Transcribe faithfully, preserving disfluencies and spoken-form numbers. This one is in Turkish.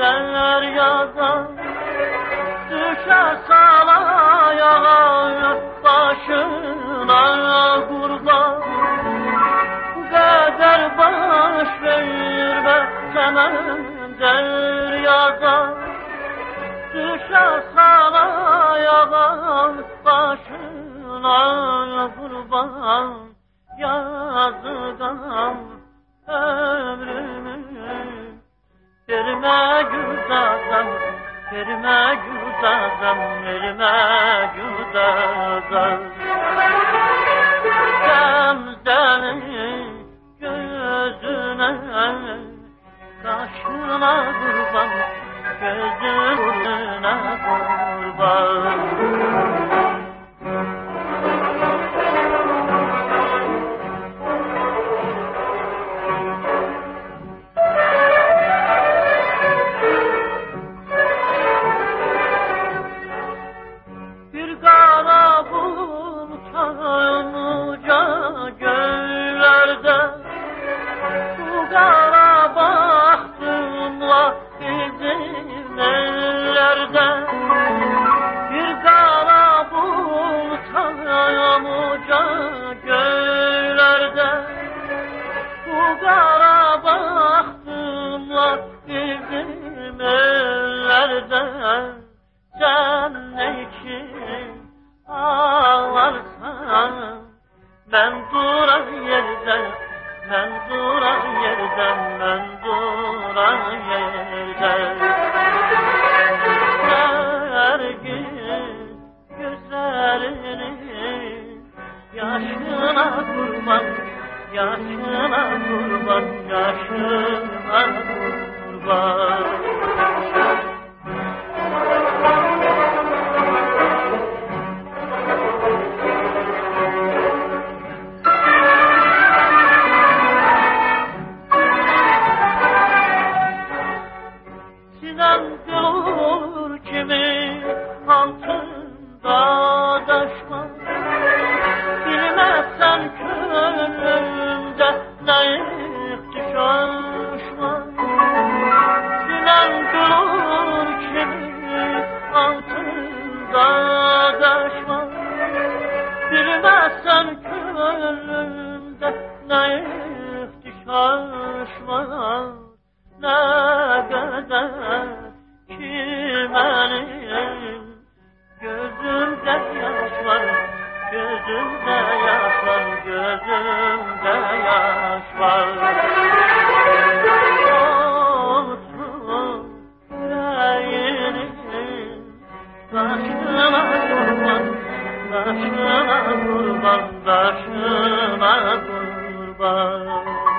deryadan düşer salayağa başına kurban. Kader baş verir ve hemen deryadan düşer salayağa başına kurban. Yazıdan ömrümü verime güzazam, verime güzazam, verime güzazam. Gamzenin gözüne, kaşına kurban, gözüne kurban. Sen için ağlarsan ben duran yerden, ben duran yerden, ben duran yerden. Her gün gözlerinin yaşına kurban, yaşına kurban, yaşına kurban. Dur kimi altında daşma, bilmezsen könlümde ne ihtişaşma. Gülen dur kimi altında daşma, bilmezsen könlümde ne ihtişaşma. Ne kadar ki benim gözümde yaş var, gözümde yaş var, gözümde yaş var. Olsun yüreğinin taşına kurban, taşına kurban, taşına kurban.